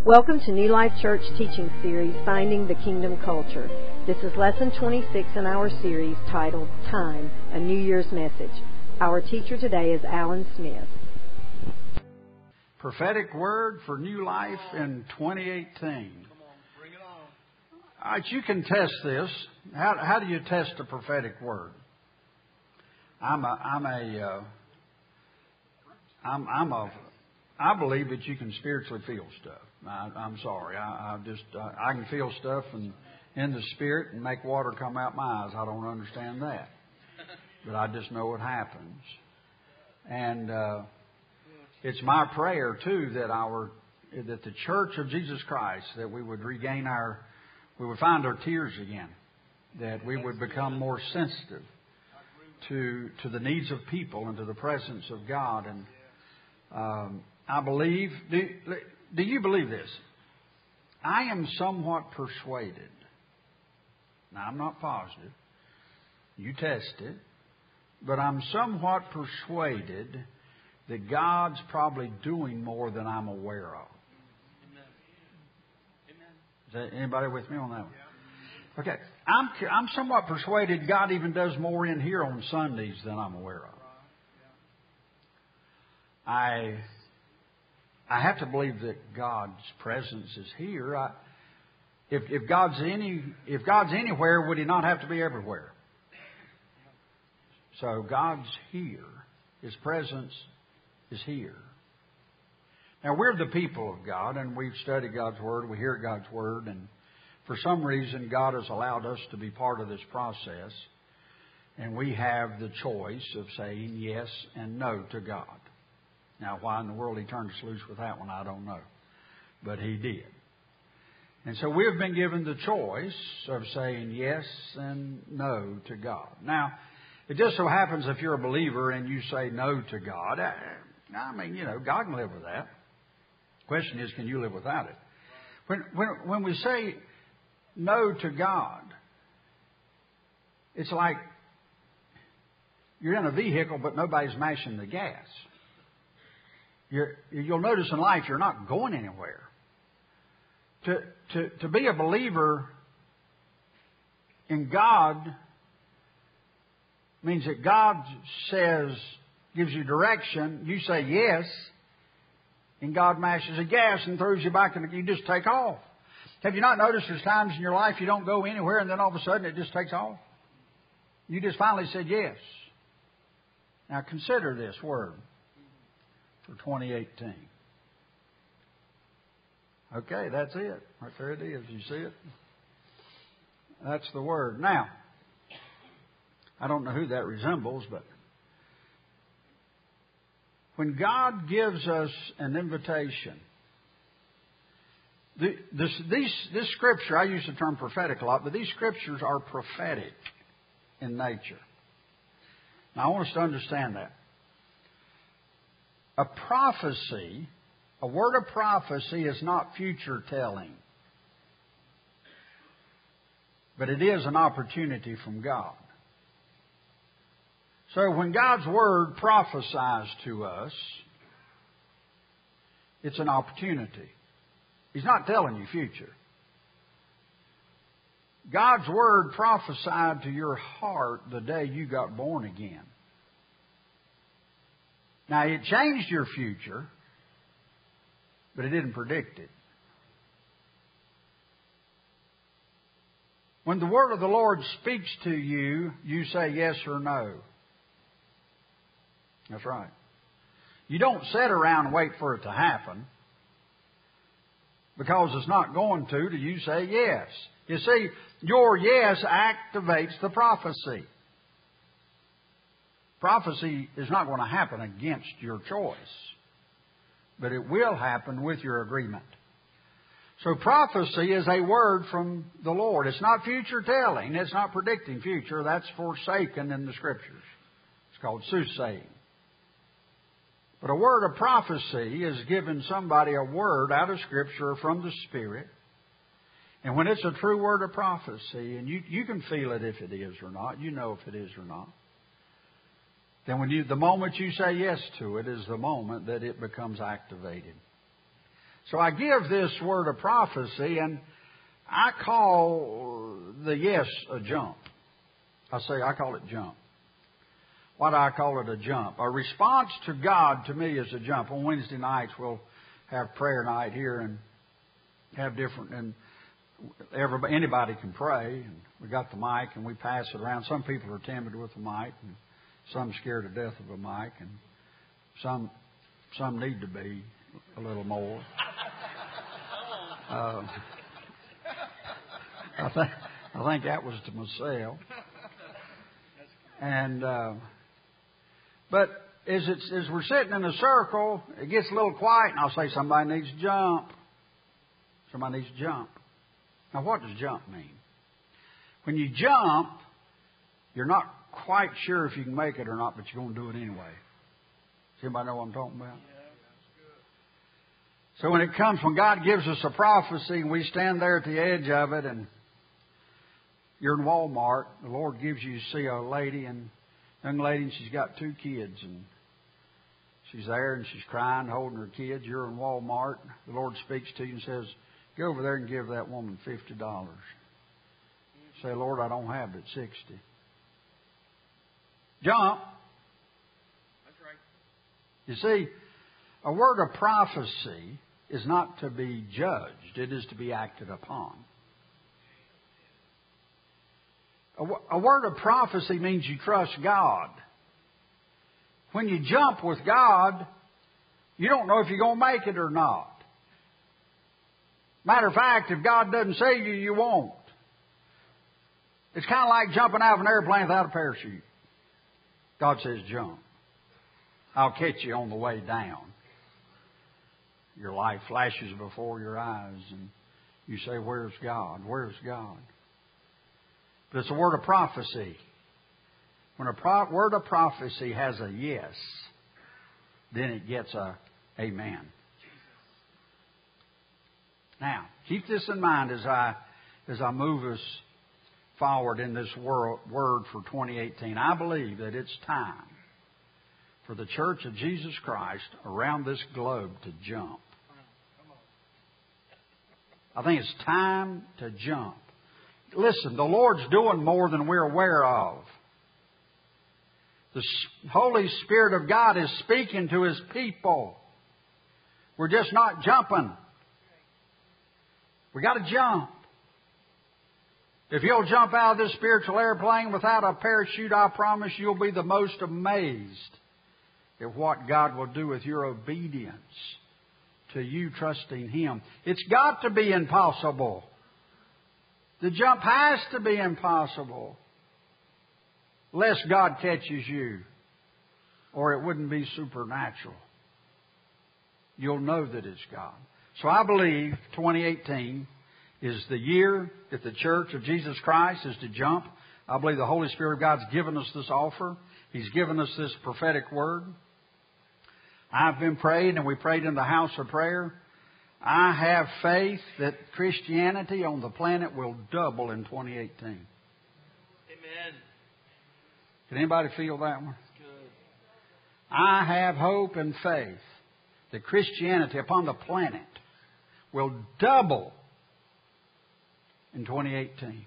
Welcome to New Life Church teaching series, Finding the Kingdom Culture. This is lesson 26 in our series titled Time, a New Year's Message. Our teacher today is Alan Smith. Prophetic word for New Life in 2018. Come on, bring it on. All right, you can test this. How do you test a prophetic word? I believe that you can spiritually feel stuff. I'm sorry. I can feel stuff in the spirit and make water come out my eyes. I don't understand that, but I just know it happens. And it's my prayer too that the Church of Jesus Christ, that we would we would find our tears again, that we would become more sensitive to the needs of people and to the presence of God. And I believe, do you believe this? I am somewhat persuaded. Now, I'm not positive. You test it. But I'm somewhat persuaded that God's probably doing more than I'm aware of. Is that anybody with me on that one? Okay. I'm somewhat persuaded God even does more in here on Sundays than I'm aware of. I have to believe that God's presence is here. If God's anywhere, would He not have to be everywhere? So God's here. His presence is here. Now, we're the people of God, and we've studied God's Word. We hear God's Word, and for some reason, God has allowed us to be part of this process, and we have the choice of saying yes and no to God. Now, why in the world He turned us loose with that one, I don't know. But He did. And so we have been given the choice of saying yes and no to God. Now, it just so happens if you're a believer and you say no to God, God can live with that. The question is, can you live without it? When we say no to God, it's like you're in a vehicle but nobody's mashing the gas. You'll notice in life you're not going anywhere. To be a believer in God means that God gives you direction, you say yes, and God mashes the gas and throws you back and you just take off. Have you not noticed there's times in your life you don't go anywhere and then all of a sudden it just takes off? You just finally said yes. Now consider this word for 2018. Okay, that's it. Right there it is. You see it? That's the word. Now, I don't know who that resembles, but when God gives us an invitation, this scripture, I use the term prophetic a lot, but these scriptures are prophetic in nature. Now, I want us to understand that. A prophecy, a word of prophecy is not future telling. But it is an opportunity from God. So when God's Word prophesies to us, it's an opportunity. He's not telling you future. God's Word prophesied to your heart the day you got born again. Now, it changed your future, but it didn't predict it. When the word of the Lord speaks to you, you say yes or no. That's right. You don't sit around and wait for it to happen because it's not going to. Do you say yes? You see, your yes activates the prophecy. Prophecy is not going to happen against your choice, but it will happen with your agreement. So prophecy is a word from the Lord. It's not future telling. It's not predicting future. That's forsaken in the Scriptures. It's called soothsaying. But a word of prophecy is giving somebody a word out of Scripture from the Spirit. And when it's a true word of prophecy, and you can feel it if it is or not, you know if it is or not, then the moment you say yes to it is the moment that it becomes activated. So I give this word of prophecy, and I call the yes a jump. I call it jump. Why do I call it a jump? A response to God to me is a jump. On Wednesday nights we'll have prayer night here and have different, and anybody can pray. And we got the mic and we pass it around. Some people are timid with the mic, and some scared to death of a mic, and some need to be a little more. I think that was to myself. And but as we're sitting in a circle, it gets a little quiet, and I'll say, somebody needs to jump. Somebody needs to jump. Now, what does jump mean? When you jump, you're not quite sure if you can make it or not, but you're going to do it anyway. Does anybody know what I'm talking about? So when God gives us a prophecy, and we stand there at the edge of it, and you're in Walmart, the Lord gives you to see a young lady, and she's got 2 kids, and she's there, and she's crying, holding her kids. You're in Walmart. The Lord speaks to you and says, go over there and give that woman $50. Say, Lord, I don't have it, 60. Jump. That's right. You see, a word of prophecy is not to be judged. It is to be acted upon. A word of prophecy means you trust God. When you jump with God, you don't know if you're going to make it or not. Matter of fact, if God doesn't say you won't. It's kind of like jumping out of an airplane without a parachute. God says jump. I'll catch you on the way down. Your life flashes before your eyes, and you say, where's God? Where's God? But it's a word of prophecy. When a word of prophecy has a yes, then it gets a amen. Now, keep this in mind as I move us forward in this word for 2018. I believe that it's time for the Church of Jesus Christ around this globe to jump. I think it's time to jump. Listen, the Lord's doing more than we're aware of. The Holy Spirit of God is speaking to His people. We're just not jumping. We got to jump. If you'll jump out of this spiritual airplane without a parachute, I promise you'll be the most amazed at what God will do with your obedience to you trusting Him. It's got to be impossible. The jump has to be impossible, lest God catches you, or it wouldn't be supernatural. You'll know that it's God. So I believe 2018 is the year that the Church of Jesus Christ is to jump. I believe the Holy Spirit of God's given us this offer. He's given us this prophetic word. I've been praying, and we prayed in the house of prayer. I have faith that Christianity on the planet will double in 2018. Amen. Can anybody feel that one? Good. I have hope and faith that Christianity upon the planet will double in 2018.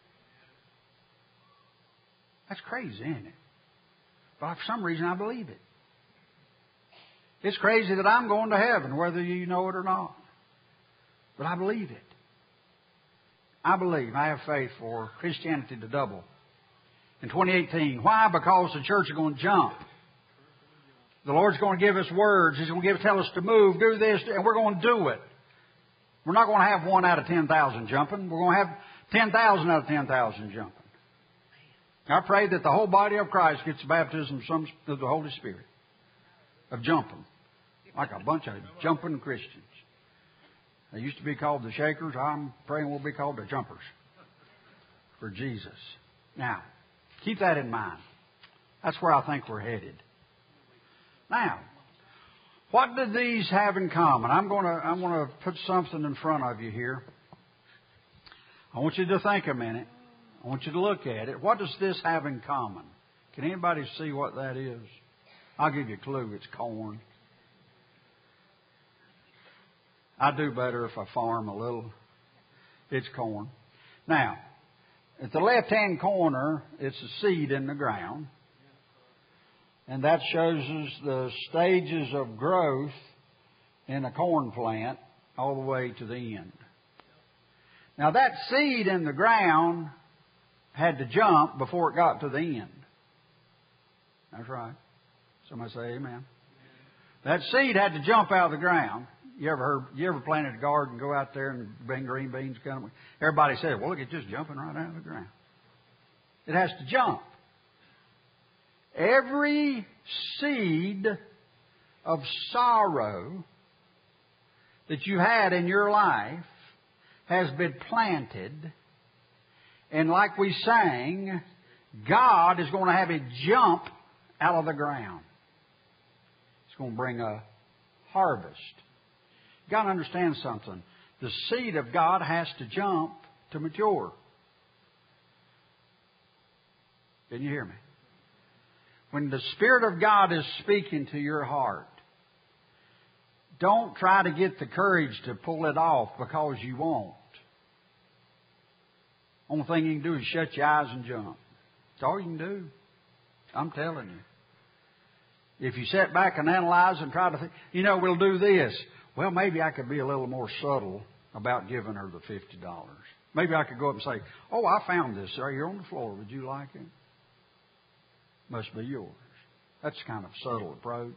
That's crazy, isn't it? But for some reason I believe it. It's crazy that I'm going to heaven, whether you know it or not. But I believe it. I have faith for Christianity to double in 2018. Why? Because the church is going to jump. The Lord's going to give us words. He's going to tell us to move, do this, and we're going to do it. We're not going to have 1 out of 10,000 jumping. We're going to have 10,000 out of 10,000 jumping. I pray that the whole body of Christ gets the baptism of the Holy Spirit of jumping, like a bunch of jumping Christians. They used to be called the Shakers. I'm praying we'll be called the Jumpers for Jesus. Now, keep that in mind. That's where I think we're headed. Now, what do these have in common? I'm going to put something in front of you here. I want you to think a minute. I want you to look at it. What does this have in common? Can anybody see what that is? I'll give you a clue. It's corn. I do better if I farm a little. It's corn. Now, at the left-hand corner, it's a seed in the ground. And that shows us the stages of growth in a corn plant all the way to the end. Now, that seed in the ground had to jump before it got to the end. That's right. Somebody say amen. That seed had to jump out of the ground. You ever planted a garden, go out there and bring green beans, cut them? Everybody says, well, look, it's just jumping right out of the ground. It has to jump. Every seed of sorrow that you had in your life has been planted. And like we sang, God is going to have it jump out of the ground. It's going to bring a harvest. You've got to understand something. The seed of God has to jump to mature. Can you hear me? When the Spirit of God is speaking to your heart, don't try to get the courage to pull it off because you won't. Only thing you can do is shut your eyes and jump. That's all you can do. I'm telling you. If you sit back and analyze and try to think, we'll do this. Well, maybe I could be a little more subtle about giving her the $50. Maybe I could go up and say, oh, I found this right here on the floor. Would you like it? Must be yours. That's kind of a subtle approach.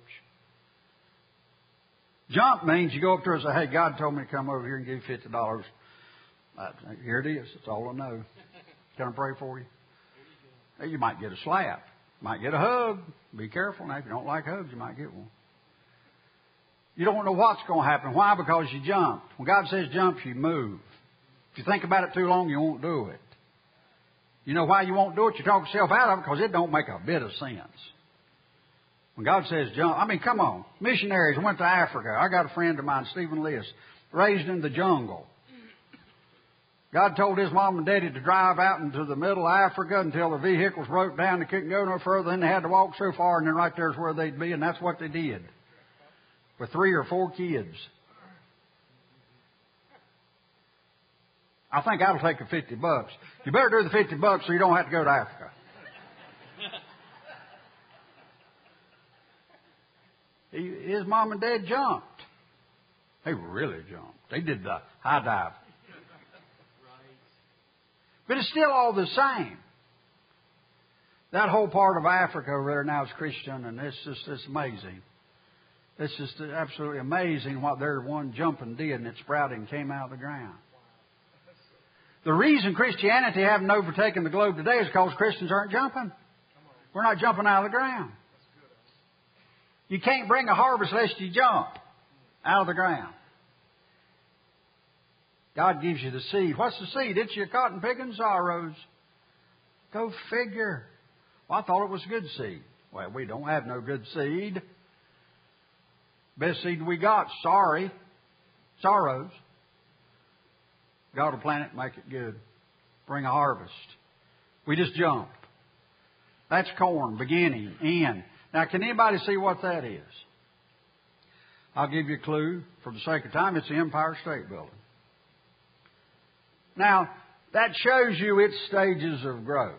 Jump means you go up to her and say, hey, God told me to come over here and give you $50. Here it is. That's all I know. Can I pray for you? You might get a slap. Might get a hug. Be careful now. If you don't like hugs, you might get one. You don't know what's going to happen. Why? Because you jumped. When God says jump, you move. If you think about it too long, you won't do it. You know why you won't do it? You talk yourself out of it because it don't make a bit of sense. When God says jump, come on. Missionaries went to Africa. I got a friend of mine, Stephen Lewis, raised in the jungle. God told his mom and daddy to drive out into the middle of Africa until their vehicles broke down. They couldn't go no further. Then they had to walk so far, and then right there's where they'd be, and that's what they did. With 3 or 4 kids. I think I'll take the $50. You better do the $50 so you don't have to go to Africa. His mom and dad jumped. They really jumped. They did the high dive. But it's still all the same. That whole part of Africa over there now is Christian, and it's amazing. It's just absolutely amazing what their one jumping did, and it sprouted and came out of the ground. The reason Christianity hasn't overtaken the globe today is because Christians aren't jumping. We're not jumping out of the ground. You can't bring a harvest unless you jump out of the ground. God gives you the seed. What's the seed? It's your cotton picking sorrows. Go figure. Well, I thought it was good seed. Well, we don't have no good seed. Best seed we got, sorrows. God will plant it and make it good. Bring a harvest. We just jump. That's corn, beginning, end. Now, can anybody see what that is? I'll give you a clue. For the sake of time, it's the Empire State Building. Now, that shows you its stages of growth.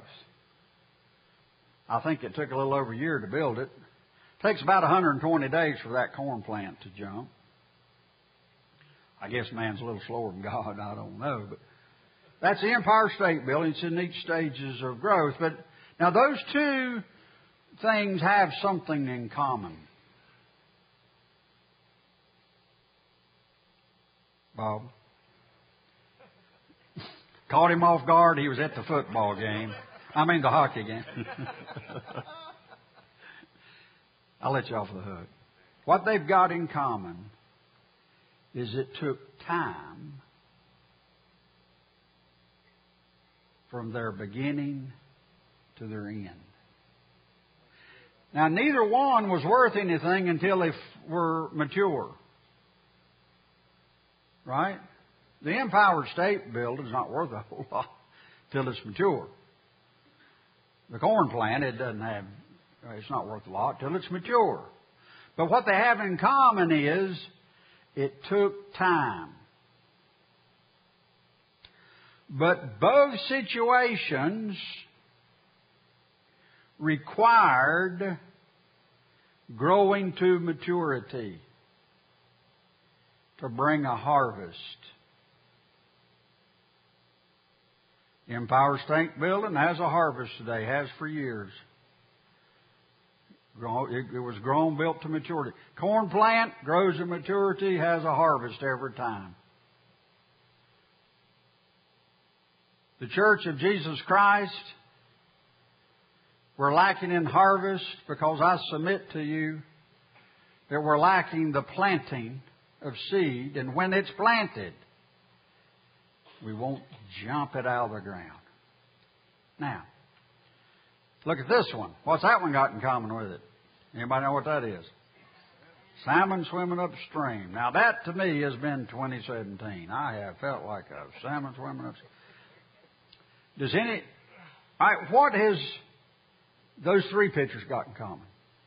I think it took a little over a year to build it. It takes about 120 days for that corn plant to jump. I guess man's a little slower than God, I don't know. But that's the Empire State Building. It's in each stages of growth. But now those two things have something in common. Bob? Caught him off guard. He was at the football game. The hockey game. I'll let you off the hook. What they've got in common is it took time from their beginning to their end. Now, neither one was worth anything until they were mature. Right? The Empire State Building is not worth a whole lot till it's mature. The corn plant, it's not worth a lot till it's mature. But what they have in common is It took time. But both situations required growing to maturity to bring a harvest. Empire State Building has a harvest today, has for years. It was grown, built to maturity. Corn plant grows to maturity, has a harvest every time. The Church of Jesus Christ, we're lacking in harvest because I submit to you that we're lacking the planting of seed. And when it's planted, we won't jump it out of the ground. Now, look at this one. What's that one got in common with it? Anybody know what that is? Salmon swimming upstream. Now that to me has been 2017. I have felt like a salmon swimming upstream. What has those three pictures got in common?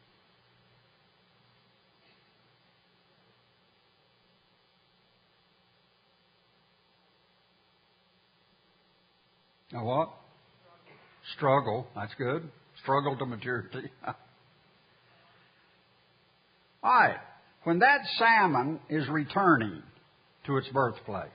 Now what? Struggle. That's good. Struggle to maturity. All right. When that salmon is returning to its birthplace,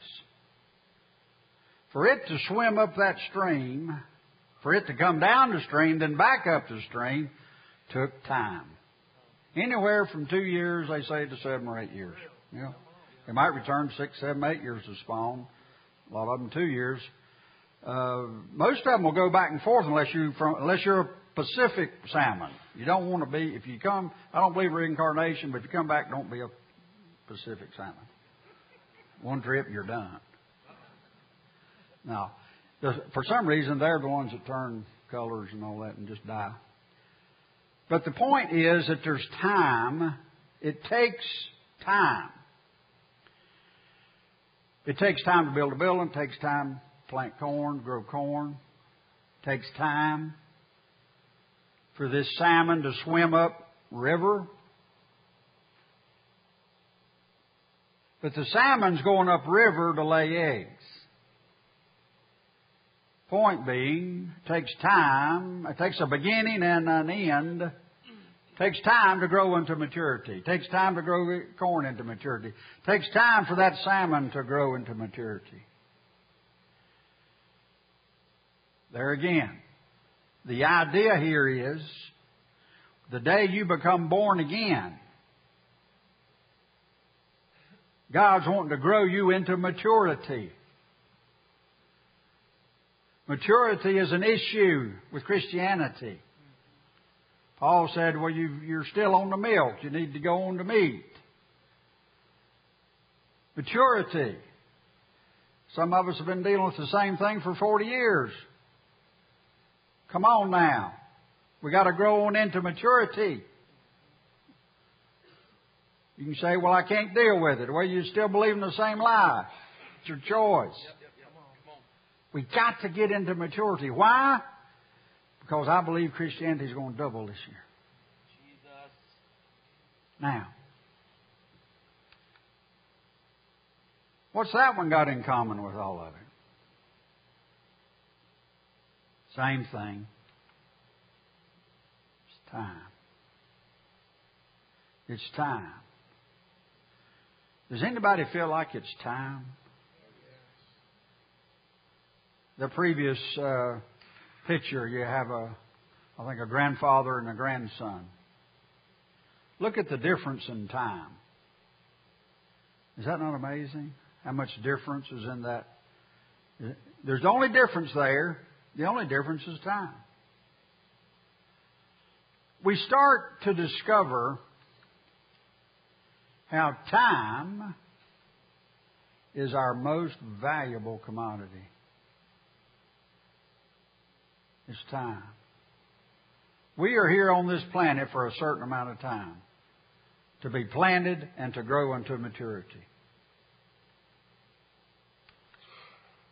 for it to swim up that stream, for it to come down the stream, then back up the stream, took time. Anywhere from 2 years, they say, to 7 or 8 years. You know, they might return 6, 7, 8 years to spawn. A lot of them 2 years. Most of them will go back and forth unless you're a Pacific salmon. You don't want to be. If you come, I don't believe in reincarnation, but if you come back, don't be a Pacific salmon. One trip, you're done. Now, for some reason, they're the ones that turn colors and all that and just die. But the point is that there's time. It takes time. It takes time to build a building. It takes time to plant corn, grow corn. It takes time for this salmon to swim up river. But the salmon's going up river to lay eggs. Point being, it takes time. It takes a beginning and an end. It takes time to grow into maturity. It takes time to grow corn into maturity. It takes time for that salmon to grow into maturity. There again, the idea here is the day you become born again, God's wanting to grow you into maturity. Maturity is an issue with Christianity. Paul said, well, you're still on the milk. You need to go on the meat. Maturity. Some of us have been dealing with the same thing for 40 years. Come on now. We got to grow on into maturity. You can say, well, I can't deal with it. Well, you still believe in the same lie. It's your choice. We got to get into maturity. Why? Because I believe Christianity is going to double this year. Jesus. Now, what's that one got in common with all of it? Same thing. It's time. It's time. Does anybody feel like it's time? The previous picture, you have I think a grandfather and a grandson. Look at the difference in time. Is that not amazing? How much difference is in that? There's the only difference there. The only difference is time. We start to discover how time is our most valuable commodity. It's time. We are here on this planet for a certain amount of time to be planted and to grow into maturity.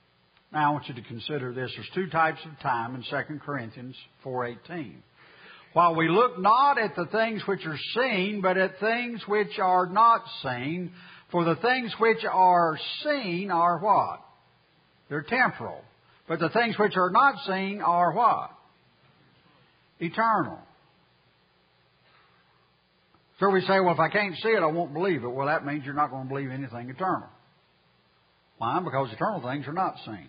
Now I want you to consider this. There's two types of time in 2 Corinthians 4:18. While we look not at the things which are seen, but at things which are not seen. For the things which are seen are what? They're temporal. But the things which are not seen are what? Eternal. So we say, well, if I can't see it, I won't believe it. Well, that means you're not going to believe anything eternal. Why? Because eternal things are not seen.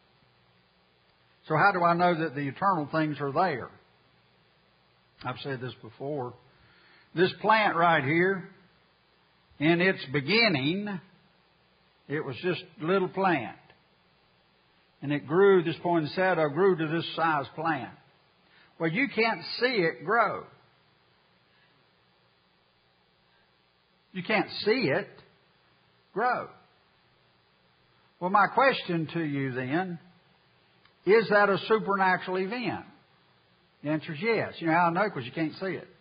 So how do I know that the eternal things are there? I've said this before. This plant right here, in its beginning, it was just a little plant. And it grew, this poinsettia grew to this size plant. Well, you can't see it grow. You can't see it grow. Well, my question to you then, is that a supernatural event? The answer is yes. You know how I know? Because you can't see it.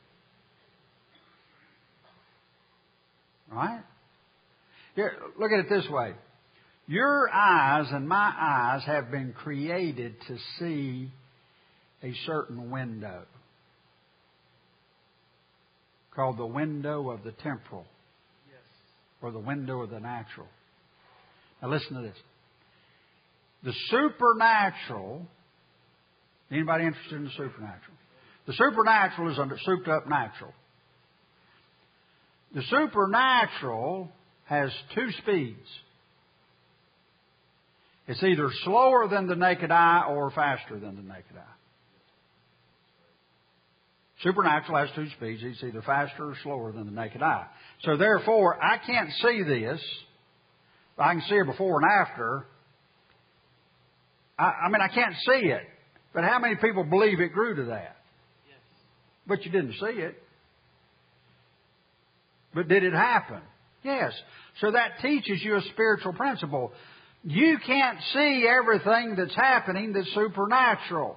Right? Here, look at it this way. Your eyes and my eyes have been created to see a certain window called the window of the temporal, or the window of the natural. Now listen to this. The supernatural, anybody interested in the supernatural? The supernatural is under souped up natural. The supernatural has two speeds. It's either slower than the naked eye or faster than the naked eye. Supernatural has two speeds. It's either faster or slower than the naked eye. So therefore, I can't see this. I can see it before and after. I can't see it. But how many people believe it grew to that? Yes. But you didn't see it. But did it happen? Yes. So that teaches you a spiritual principle. You can't see everything that's happening that's supernatural.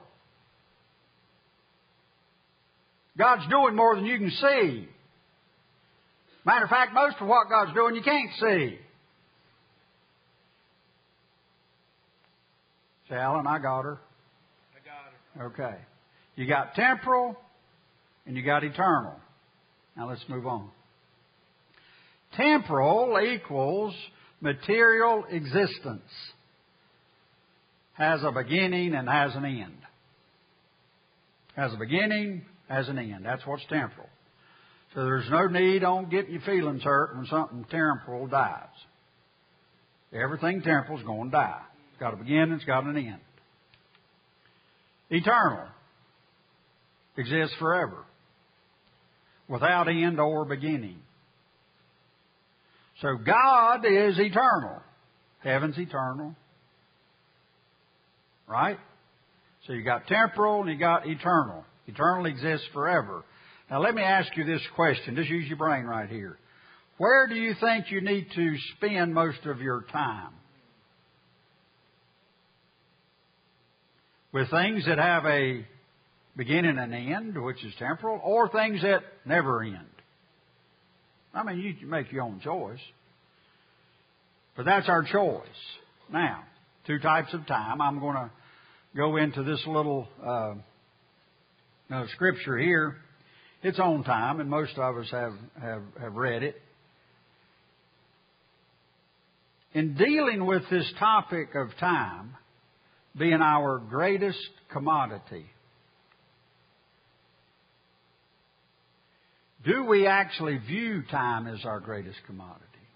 God's doing more than you can see. Matter of fact, most of what God's doing you can't see. Say, Alan, I got her. I got her. Okay. You got temporal and you got eternal. Now let's move on. Temporal equals material existence. Has a beginning and has an end. Has a beginning, has an end. That's what's temporal. So there's no need on getting your feelings hurt when something temporal dies. Everything temporal is going to die. It's got a beginning, it's got an end. Eternal exists forever, without end or beginning. So God is eternal. Heaven's eternal. Right? So you got temporal and you got eternal. Eternal exists forever. Now let me ask you this question. Just use your brain right here. Where do you think you need to spend most of your time? With things that have a beginning and end, which is temporal, or things that never end? I mean, you can make your own choice. But that's our choice. Now, two types of time. I'm going to go into this little scripture here. It's on time, and most of us have read it. In dealing with this topic of time being our greatest commodity, do we actually view time as our greatest commodity?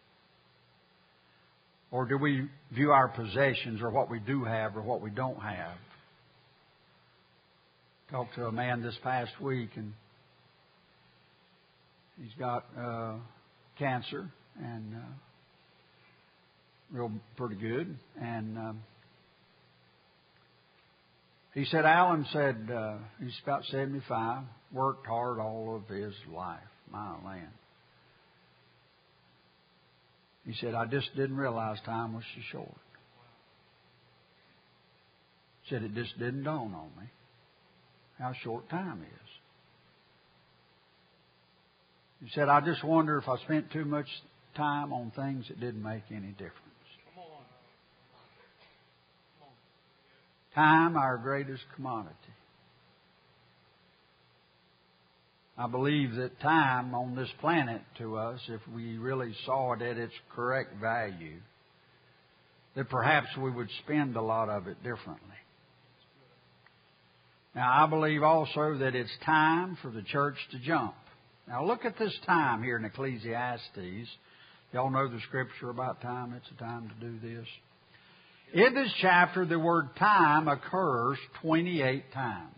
Or do we view our possessions or what we do have or what we don't have? Talked to a man this past week, and he's got cancer, and real pretty good. And he said, Alan said, he's about 75, worked hard all of his life. My land. He said, I just didn't realize time was so short. He said, it just didn't dawn on me how short time is. He said, I just wonder if I spent too much time on things that didn't make any difference. Come on. Time, our greatest commodity. I believe that time on this planet to us, if we really saw it at its correct value, that perhaps we would spend a lot of it differently. Now, I believe also that it's time for the church to jump. Now, look at this time here in Ecclesiastes. Y'all know the scripture about time. It's a time to do this. In this chapter, the word time occurs 28 times.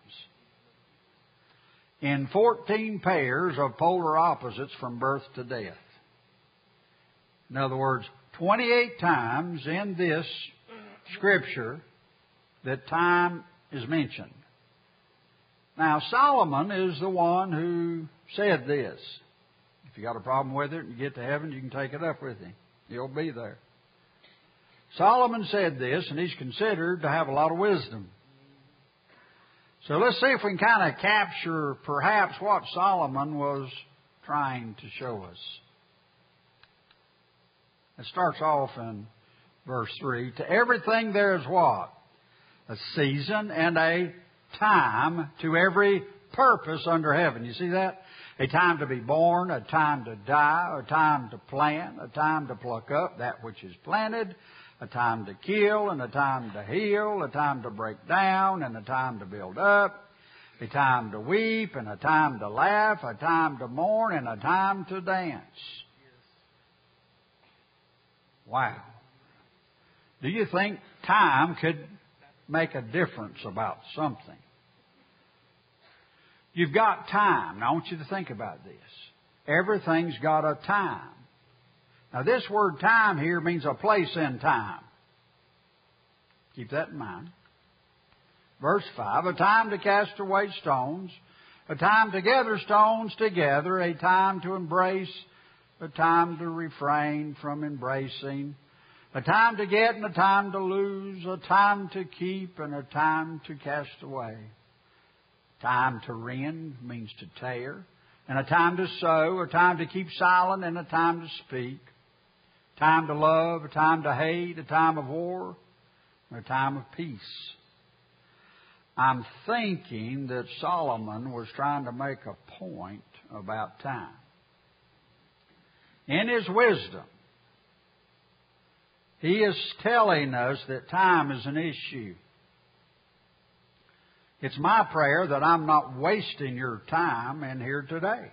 In 14 pairs of polar opposites from birth to death. In other words, 28 times in this scripture that time is mentioned. Now, Solomon is the one who said this. If you got a problem with it and you get to heaven, you can take it up with him. He'll be there. Solomon said this, and he's considered to have a lot of wisdom. So let's see if we can kind of capture perhaps what Solomon was trying to show us. It starts off in verse 3. To everything there is what? A season and a time to every purpose under heaven. You see that? A time to be born, a time to die, a time to plant, a time to pluck up that which is planted, a time to kill and a time to heal, a time to break down and a time to build up, a time to weep and a time to laugh, a time to mourn and a time to dance. Wow. Do you think time could make a difference about something? You've got time. Now I want you to think about this. Everything's got a time. Now this word time here means a place in time. Keep that in mind. Verse 5, a time to cast away stones, a time to gather stones together, a time to embrace, a time to refrain from embracing, a time to get and a time to lose, a time to keep and a time to cast away. Time to rend means to tear, and a time to sow, a time to keep silent and a time to speak, time to love, a time to hate, a time of war, and a time of peace. I'm thinking that Solomon was trying to make a point about time. In his wisdom, he is telling us that time is an issue. It's my prayer that I'm not wasting your time in here today.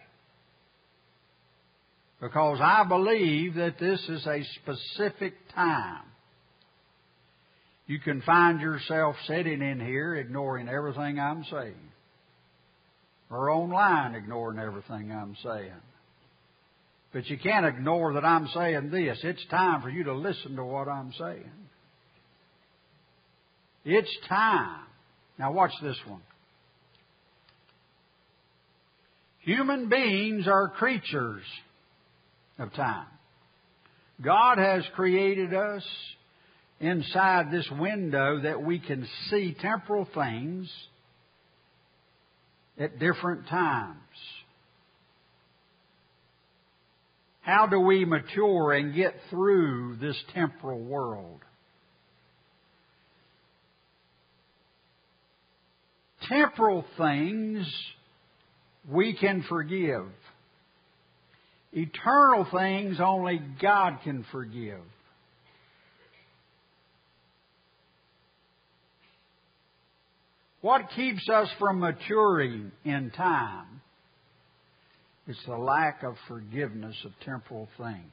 Because I believe that this is a specific time. You can find yourself sitting in here ignoring everything I'm saying. Or online ignoring everything I'm saying. But you can't ignore that I'm saying this. It's time for you to listen to what I'm saying. It's time. Now watch this one. Human beings are creatures of time. God has created us inside this window that we can see temporal things at different times. How do we mature and get through this temporal world? Temporal things we can forgive. Eternal things only God can forgive. What keeps us from maturing in time is the lack of forgiveness of temporal things.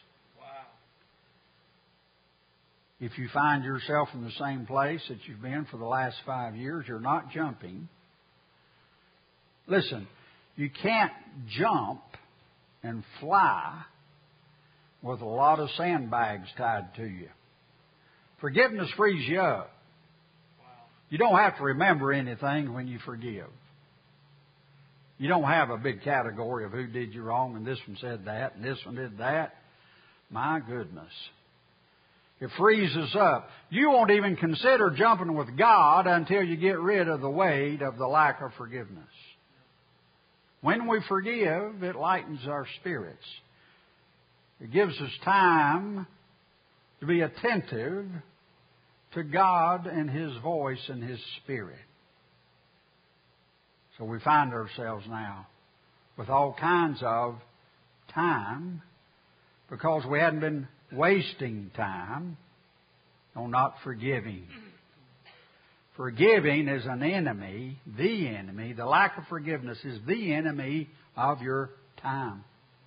If you find yourself in the same place that you've been for the last 5 years, you're not jumping. Listen, you can't jump and fly with a lot of sandbags tied to you. Forgiveness frees you up. You don't have to remember anything when you forgive. You don't have a big category of who did you wrong and this one said that and this one did that. My goodness. It frees us up. You won't even consider jumping with God until you get rid of the weight of the lack of forgiveness. When we forgive, it lightens our spirits. It gives us time to be attentive to God and His voice and His Spirit. So we find ourselves now with all kinds of time because we hadn't been wasting time on not forgiving. Forgiving is an enemy, the enemy. The lack of forgiveness is the enemy of your time.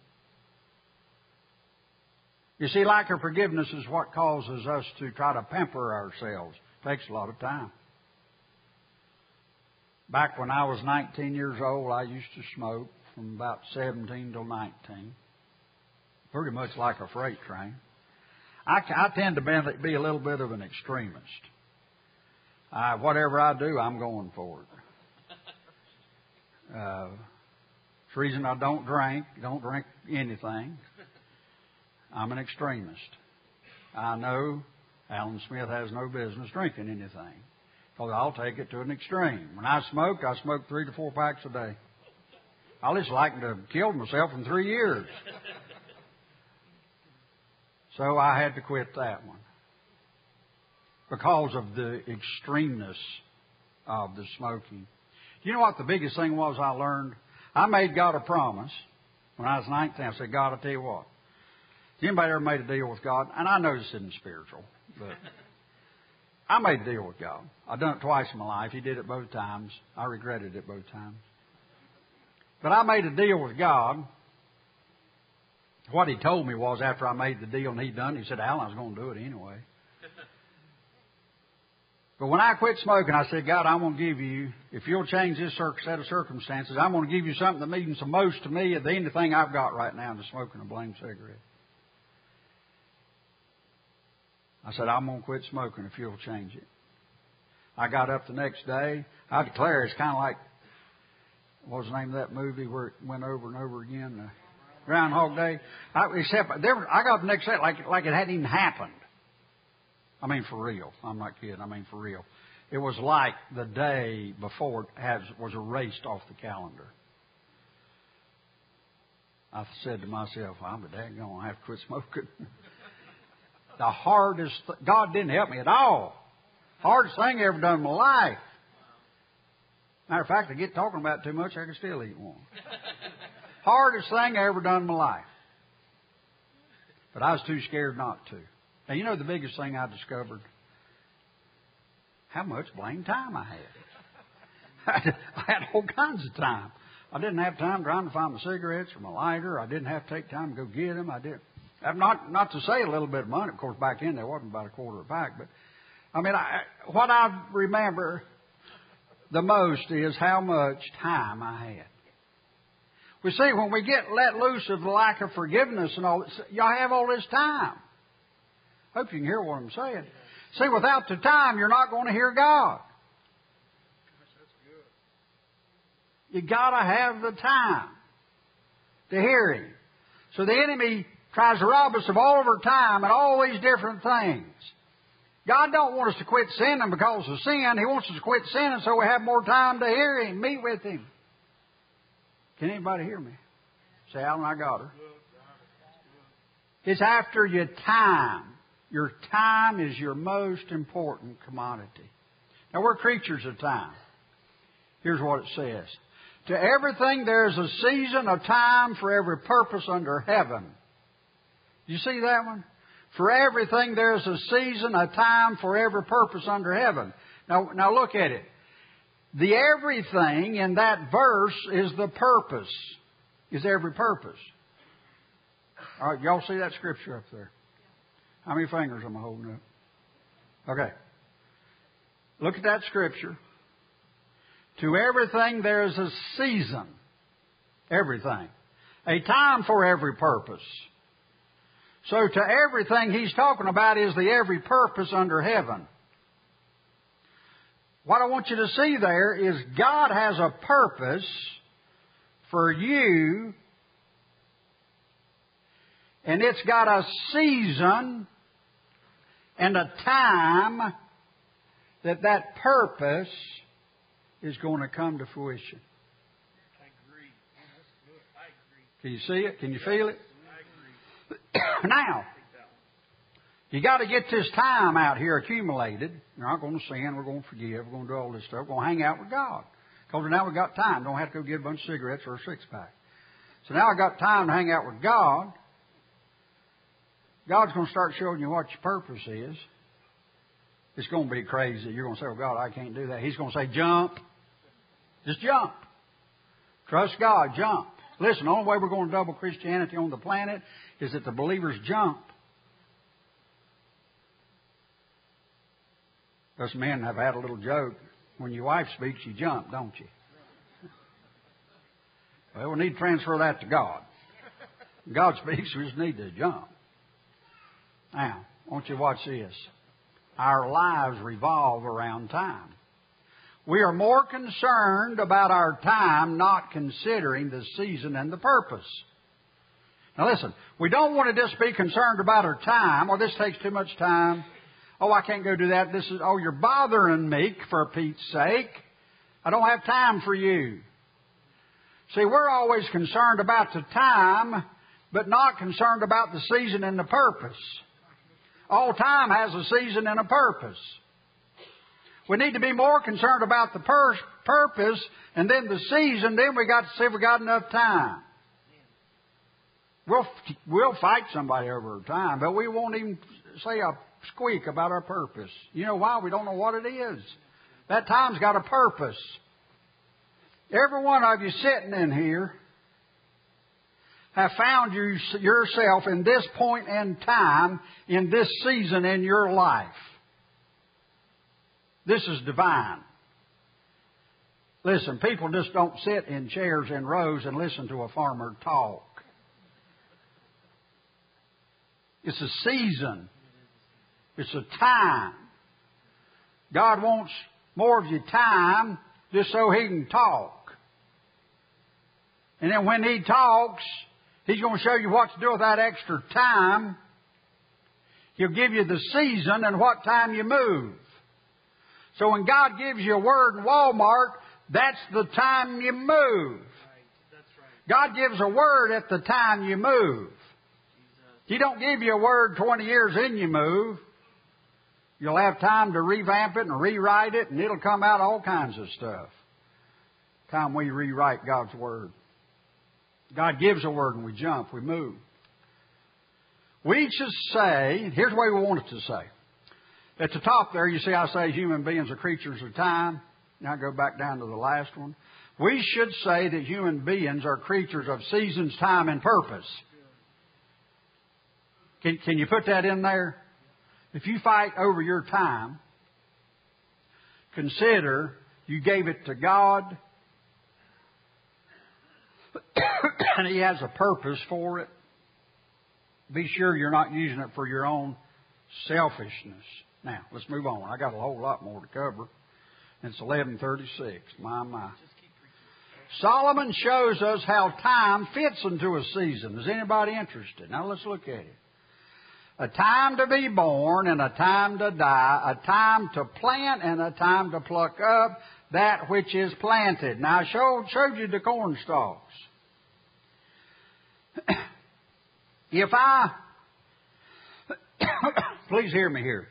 You see, lack of forgiveness is what causes us to try to pamper ourselves. It takes a lot of time. Back when I was 19 years old, I used to smoke from about 17 till 19. Pretty much like a freight train. I tend to be a little bit of an extremist. Whatever I do, I'm going for it. It's the reason I don't drink anything. I'm an extremist. I know Alan Smith has no business drinking anything because I'll take it to an extreme. When I smoke 3 to 4 packs a day. I just like to have killed myself in 3 years. So I had to quit that one because of the extremeness of the smoking. You know what the biggest thing was I learned? I made God a promise when I was 19. I said, God, I'll tell you what. Anybody ever made a deal with God? And I know this isn't spiritual, but I made a deal with God. I've done it twice in my life. He did it both times. I regretted it both times. But I made a deal with God. What He told me was after I made the deal and He'd done it, He said, Alan, I was going to do it anyway. But when I quit smoking, I said, God, I'm going to give you, if you'll change this set of circumstances, I'm going to give you something that means the most to me than anything I've got right now is smoking a blamed cigarette. I said, I'm going to quit smoking if you'll change it. I got up the next day. I declare it's kind of like, what was the name of that movie where it went over and over again? Groundhog Day. I got up the next day like it hadn't even happened. I mean, for real. I'm not kidding. I mean, for real. It was like the day before it was erased off the calendar. I said to myself, I'm a daggone, I have to quit smoking. The hardest, God didn't help me at all. Hardest thing I ever done in my life. Matter of fact, I get talking about it too much, I can still eat one. Hardest thing I ever done in my life. But I was too scared not to. Now, you know the biggest thing I discovered? How much blame time I had. I had all kinds of time. I didn't have time trying to find my cigarettes or my lighter. I didn't have to take time to go get them. I didn't. Not to say a little bit of money. Of course, back then there wasn't about a quarter a pack. But, I mean, what I remember the most is how much time I had. We see when we get let loose of the lack of forgiveness and all, y'all have all this time. Hope you can hear what I'm saying. See, without the time, you're not going to hear God. You got to have the time to hear Him. So the enemy tries to rob us of all of our time and all these different things. God don't want us to quit sinning because of sin. He wants us to quit sinning so we have more time to hear Him, meet with Him. Can anybody hear me? Say, Alan, I got her. It's after your time. Your time is your most important commodity. Now, we're creatures of time. Here's what it says. To everything there is a season, a time for every purpose under heaven. You see that one? For everything there is a season, a time for every purpose under heaven. Now look at it. The everything in that verse is the purpose. Is every purpose. All right, y'all see that scripture up there? How many fingers am I holding up? Okay. Look at that scripture. To everything there is a season. Everything. A time for every purpose. So to everything he's talking about is the every purpose under heaven. What I want you to see there is God has a purpose for you, and it's got a season and a time that purpose is going to come to fruition. I agree. That's good. I agree. Can you see it? Can you feel it? I agree. Now, you got to get this time out here accumulated. You're not going to sin. We're going to forgive. We're going to do all this stuff. We're going to hang out with God. Because now we've got time. Don't have to go get a bunch of cigarettes or a six-pack. So now I got time to hang out with God. God's going to start showing you what your purpose is. It's going to be crazy. You're going to say, "Oh, God, I can't do that." He's going to say, "Jump. Just jump. Trust God. Jump." Listen, the only way we're going to double Christianity on the planet is that the believers jump. Us men have had a little joke. When your wife speaks, you jump, don't you? Well, we need to transfer that to God. When God speaks, we just need to jump. Now, I want you to watch this. Our lives revolve around time. We are more concerned about our time, not considering the season and the purpose. Now listen, we don't want to just be concerned about our time. "Oh, this takes too much time. Oh, I can't go do that. Oh, you're bothering me, for Pete's sake. I don't have time for you." See, we're always concerned about the time, but not concerned about the season and the purpose. All time has a season and a purpose. We need to be more concerned about the purpose and then the season. Then we got to see if we got enough time. We'll fight somebody over time, but we won't even say a squeak about our purpose. You know why? We don't know what it is. That time's got a purpose. Every one of you sitting in here have found yourself in this point in time, in this season in your life. This is divine. Listen, people just don't sit in chairs in rows and listen to a farmer talk. It's a season. It's a time. God wants more of your time just so He can talk. And then when He talks, He's going to show you what to do with that extra time. He'll give you the season and what time you move. So when God gives you a word in Walmart, that's the time you move. God gives a word at the time you move. He don't give you a word 20 years in you move. You'll have time to revamp it and rewrite it, and it'll come out all kinds of stuff. Time we rewrite God's word. God gives a word and we jump, we move. We should say, here's the way we want it to say. At the top there, you see I say human beings are creatures of time. Now I go back down to the last one. We should say that human beings are creatures of seasons, time, and purpose. Can you put that in there? If you fight over your time, consider you gave it to God and He has a purpose for it. Be sure you're not using it for your own selfishness. Now, let's move on. I got a whole lot more to cover. It's 11:36. My. Solomon shows us how time fits into a season. Is anybody interested? Now let's look at it. A time to be born and a time to die, a time to plant and a time to pluck up that which is planted. Now I showed you the corn stalks. If I, please hear me here.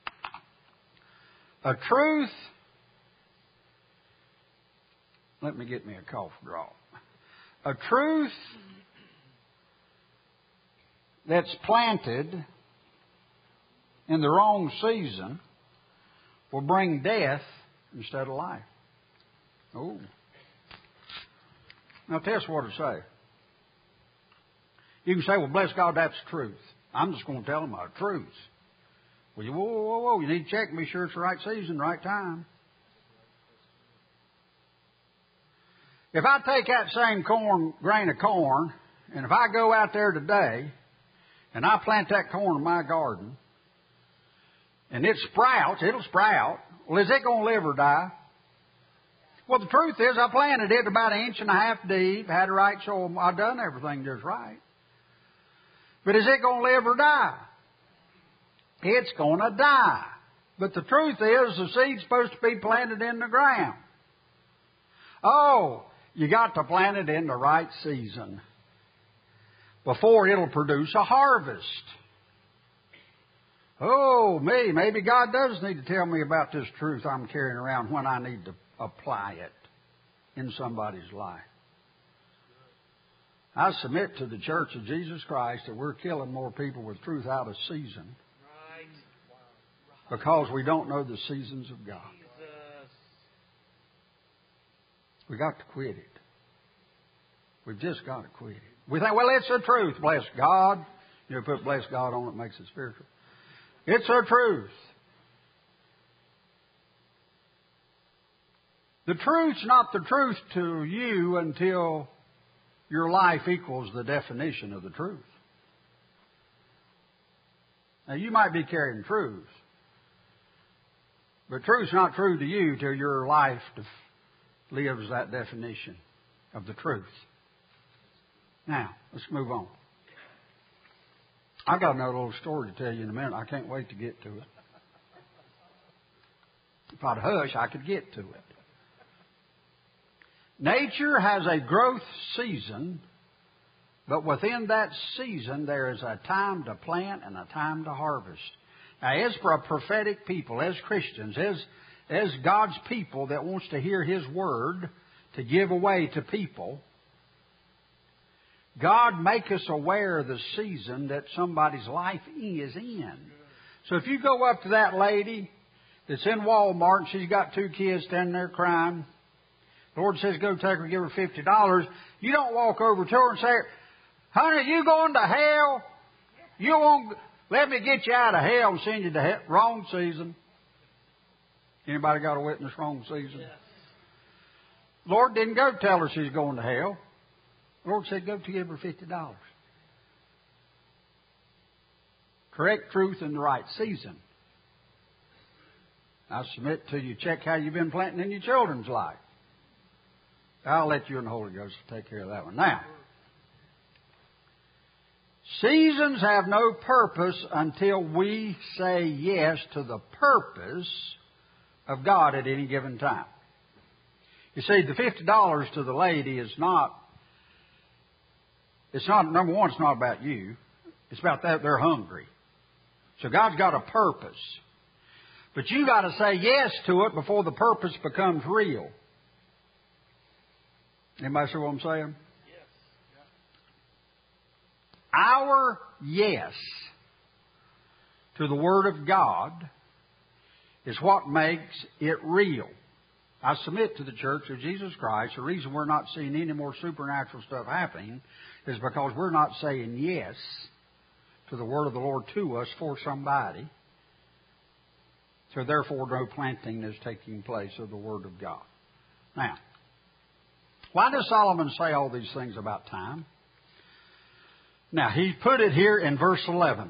A truth, let me get me a cough drop. A truth that's planted in the wrong season will bring death instead of life. Oh. Now test what to say. You can say, well, bless God, that's the truth. I'm just going to tell them the truth. Well, whoa. You need to check and be sure it's the right season, right time. If I take that same grain of corn, and if I go out there today, and I plant that corn in my garden, and it sprouts, it'll sprout. Well, is it going to live or die? Well, the truth is I planted it about 1.5 inches deep, had the right soil. I've done everything just right. But is it going to live or die? It's going to die. But the truth is the seed's supposed to be planted in the ground. Oh, you got to plant it in the right season before it'll produce a harvest. Oh, maybe God does need to tell me about this truth I'm carrying around when I need to apply it in somebody's life. I submit to the Church of Jesus Christ that we're killing more people with truth out of season because we don't know the seasons of God. We got to quit it. We've just got to quit it. We think, well, it's the truth. Bless God. You know, put bless God on it, makes it spiritual. It's the truth. The truth's not the truth to you until your life equals the definition of the truth. Now, you might be carrying truth, but truth's not true to you till your life lives that definition of the truth. Now, let's move on. I've got another little story to tell you in a minute. I can't wait to get to it. If I'd hush, I could get to it. Nature has a growth season, but within that season there is a time to plant and a time to harvest. Now, as for a prophetic people, as Christians, as God's people that wants to hear His Word to give away to people, God make us aware of the season that somebody's life is in. So if you go up to that lady that's in Walmart and she's got 2 kids standing there crying, the Lord says go take her, give her $50. You don't walk over to her and say, honey, you going to hell? You won't let me get you out of hell and send you to hell. Wrong season. Anybody got a witness wrong season? Yes. Lord didn't go tell her she's going to hell. The Lord said go to give her $50. Correct truth in the right season. I submit to you, check how you've been planting in your children's life. I'll let you and the Holy Ghost take care of that one. Now, seasons have no purpose until we say yes to the purpose of God at any given time. You see, the $50 to the lady is not, number one, it's not about you. It's about that they're hungry. So God's got a purpose. But you got to say yes to it before the purpose becomes real. Anybody see what I'm saying? Yes. Our yes to the Word of God is what makes it real. I submit to the Church of Jesus Christ, the reason we're not seeing any more supernatural stuff happening is because we're not saying yes to the Word of the Lord to us for somebody. So therefore no planting is taking place of the Word of God. Now, why does Solomon say all these things about time? Now, he put it here in verse 11.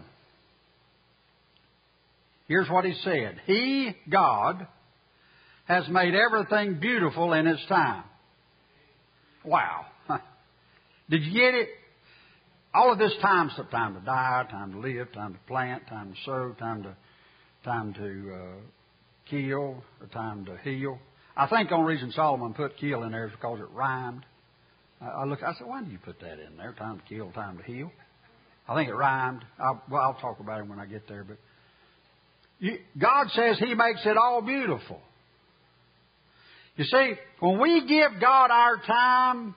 Here's what he said. He, God, has made everything beautiful in His time. Wow. Did you get it? All of this time stuff, time to die, time to live, time to plant, time to sow, time to kill, or time to heal. I think the only reason Solomon put kill in there is because it rhymed. I said, why did you put that in there? Time to kill, time to heal. I think it rhymed. I'll talk about it when I get there. But God says He makes it all beautiful. You see, when we give God our time,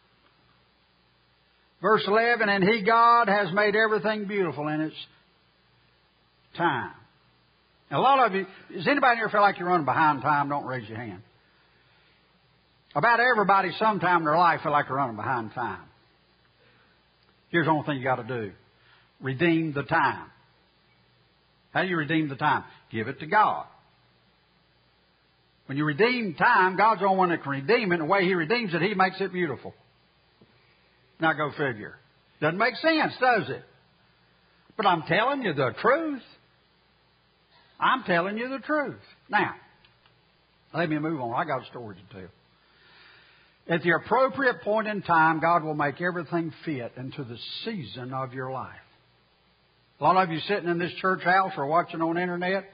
verse 11, and He, God, has made everything beautiful in its time. Now, a lot of you, does anybody here feel like you're running behind time? Don't raise your hand. About everybody sometime in their life feel like they're running behind time. Here's the only thing you got to do. Redeem the time. How do you redeem the time? Give it to God. When you redeem time, God's the only one that can redeem it. And the way He redeems it, He makes it beautiful. Now go figure. Doesn't make sense, does it? But I'm telling you the truth. I'm telling you the truth. Now, let me move on. I got a story to tell. At the appropriate point in time, God will make everything fit into the season of your life. A lot of you sitting in this church house or watching on the internet,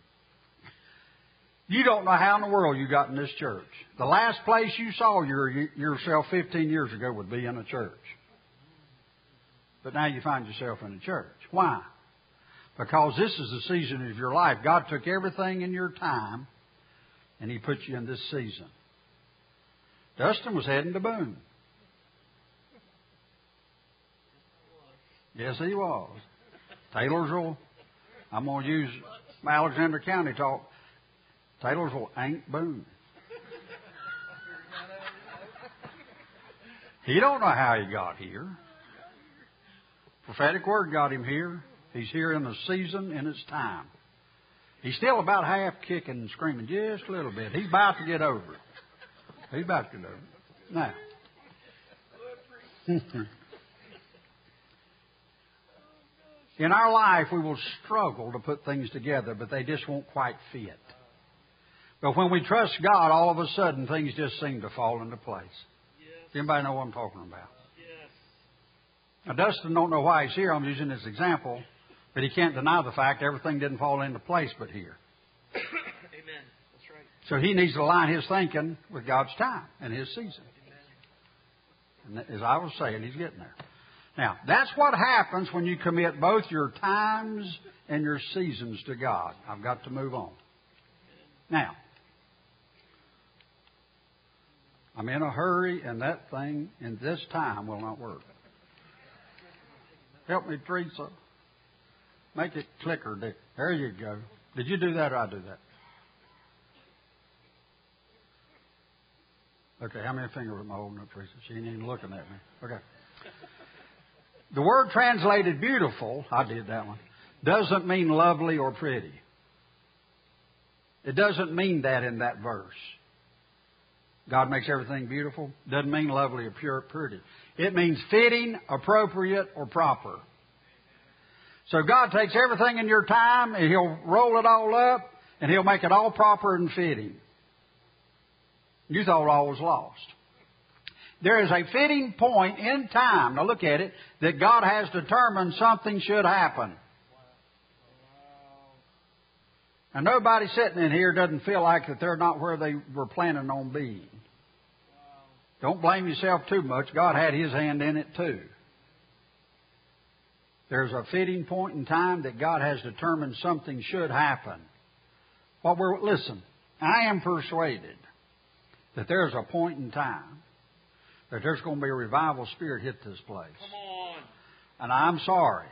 you don't know how in the world you got in this church. The last place you saw yourself 15 years ago would be in a church. But now you find yourself in a church. Why? Because this is the season of your life. God took everything in your time and He put you in this season. Dustin was heading to Boone. Yes, he was. Taylorsville, I'm going to use Alexander County talk. Taylorsville ain't Boone. He don't know how he got here. Prophetic word got him here. He's here in the season, in its time. He's still about half kicking and screaming just a little bit. He's about to get over it. He's about to get over it. Now. In our life, we will struggle to put things together, but they just won't quite fit. But when we trust God, all of a sudden, things just seem to fall into place. Yes. Anybody know what I'm talking about? Yes. Now, Dustin don't know why he's here. I'm using this example. But he can't deny the fact everything didn't fall into place but here. Amen. That's right. So he needs to align his thinking with God's time and His season. Amen. And as I was saying, he's getting there. Now, that's what happens when you commit both your times and your seasons to God. I've got to move on. Now, I'm in a hurry, and that thing in this time will not work. Help me, Teresa. Make it clicker, Dick. There you go. Did you do that or I do that? Okay, how many fingers am I holding up, Teresa? She ain't even looking at me. Okay. The word translated beautiful, I did that one, doesn't mean lovely or pretty. It doesn't mean that in that verse. God makes everything beautiful. Doesn't mean lovely or pure, pretty. It means fitting, appropriate, or proper. So God takes everything in your time and He'll roll it all up and He'll make it all proper and fitting. You thought all was lost. There is a fitting point in time, now look at it, that God has determined something should happen. And nobody sitting in here doesn't feel like that they're not where they were planning on being. Don't blame yourself too much. God had His hand in it too. There's a fitting point in time that God has determined something should happen. Listen, I am persuaded that there's a point in time that there's going to be a revival spirit hit this place. Come on. And I'm sorry.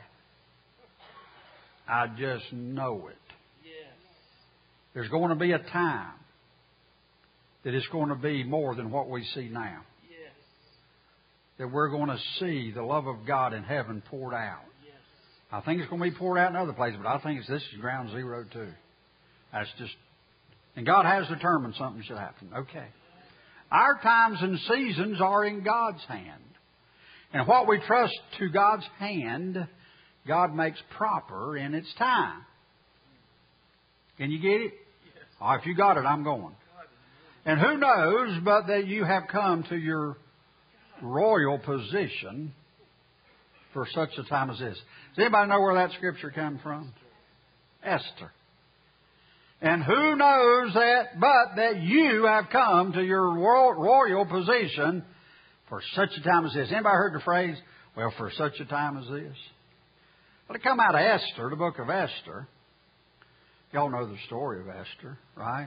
I just know it. Yes. There's going to be a time that it's going to be more than what we see now. Yes. That we're going to see the love of God in heaven poured out. Yes. I think it's going to be poured out in other places, but I think this is ground zero too. That's just, and God has determined something should happen. Okay. Our times and seasons are in God's hand. And what we trust to God's hand, God makes proper in its time. Can you get it? Yes. Oh, if you got it, I'm going. And who knows but that you have come to your royal position for such a time as this. Does anybody know where that scripture comes from? Esther. And who knows that but that you have come to your royal position for such a time as this. Anybody heard the phrase, well, for such a time as this? Well, it come out of Esther, the book of Esther. Y'all know the story of Esther, right?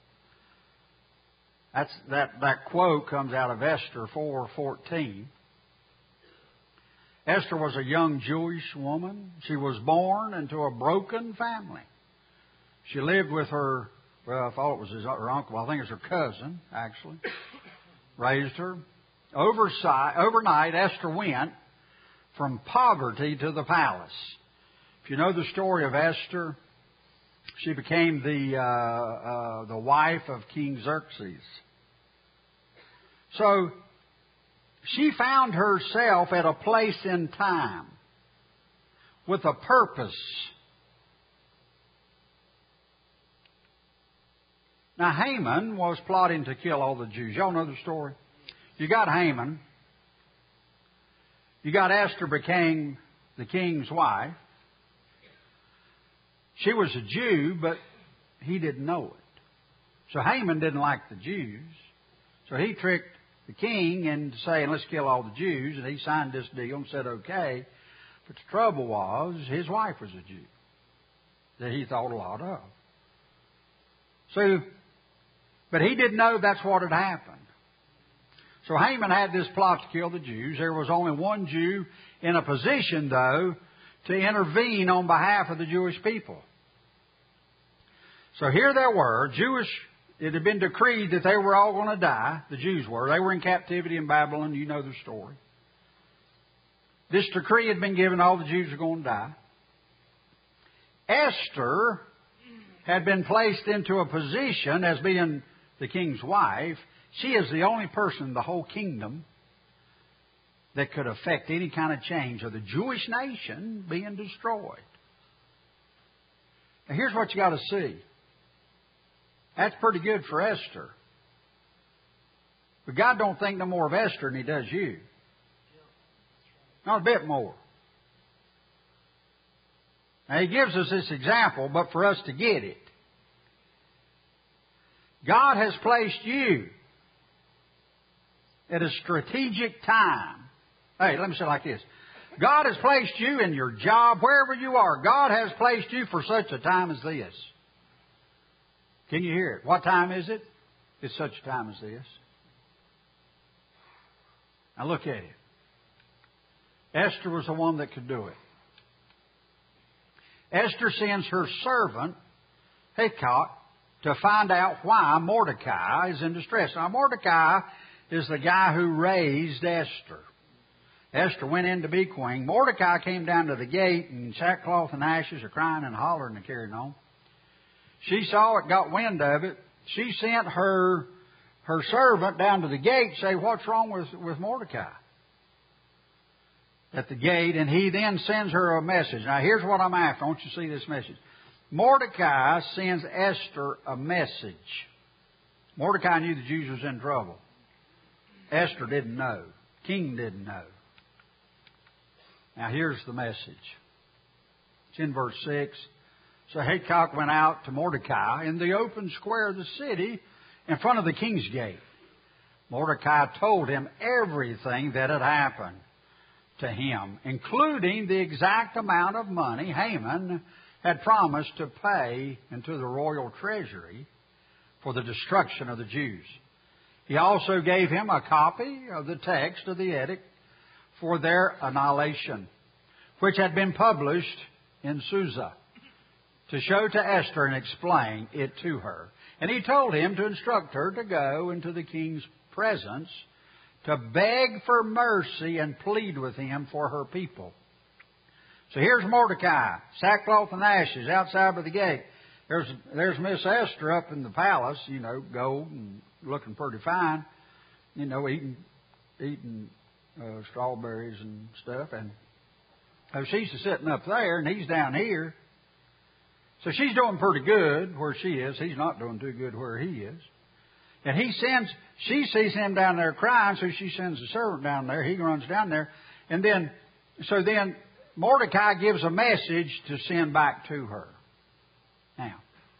That quote comes out of Esther 4:14. Esther was a young Jewish woman. She was born into a broken family. She lived with her, well, I thought it was her uncle. I think it was her cousin, actually. Raised her. Overnight, Esther went from poverty to the palace. If you know the story of Esther, she became the wife of King Xerxes. So she found herself at a place in time with a purpose. Now, Haman was plotting to kill all the Jews. Y'all know the story? You got Haman. You got Esther became the king's wife. She was a Jew, but he didn't know it. So Haman didn't like the Jews. So he tricked the king into saying, let's kill all the Jews. And he signed this deal and said, okay. But the trouble was, his wife was a Jew that he thought a lot of. So, but he didn't know that's what had happened. So Haman had this plot to kill the Jews. There was only one Jew in a position, though, to intervene on behalf of the Jewish people. So here they were, it had been decreed that they were all going to die. The Jews were. They were in captivity in Babylon. You know the story. This decree had been given, all the Jews are going to die. Esther had been placed into a position as being the king's wife. She is the only person in the whole kingdom that could affect any kind of change of the Jewish nation being destroyed. Now here's what you got to see. That's pretty good for Esther. But God don't think no more of Esther than He does you. Not a bit more. Now He gives us this example, but for us to get it. God has placed you at a strategic time. Hey, let me say it like this. God has placed you in your job, wherever you are. God has placed you for such a time as this. Can you hear it? What time is it? It's such a time as this. Now look at it. Esther was the one that could do it. Esther sends her servant, Hathach, to find out why Mordecai is in distress. Now Mordecai is the guy who raised Esther. Esther went in to be queen. Mordecai came down to the gate in sackcloth and ashes, or crying and hollering and carrying on. She saw it, got wind of it. She sent her servant down to the gate to say, what's wrong with Mordecai? At the gate, and he then sends her a message. Now here's what I'm after. I want you to see this message. Mordecai sends Esther a message. Mordecai knew the Jews was in trouble. Esther didn't know. King didn't know. Now here's the message. It's in verse 6. So Hathach went out to Mordecai in the open square of the city in front of the king's gate. Mordecai told him everything that had happened to him, including the exact amount of money Haman had promised to pay into the royal treasury for the destruction of the Jews. He also gave him a copy of the text of the edict for their annihilation, which had been published in Susa, to show to Esther and explain it to her. And he told him to instruct her to go into the king's presence to beg for mercy and plead with him for her people. So here's Mordecai, sackcloth and ashes, outside by the gate. There's Miss Esther up in the palace, gold and looking pretty fine, eating strawberries and stuff. And she's sitting up there, and he's down here. So she's doing pretty good where she is. He's not doing too good where he is. And she sees him down there crying, so she sends a servant down there. He runs down there. And then Mordecai gives a message to send back to her. Now,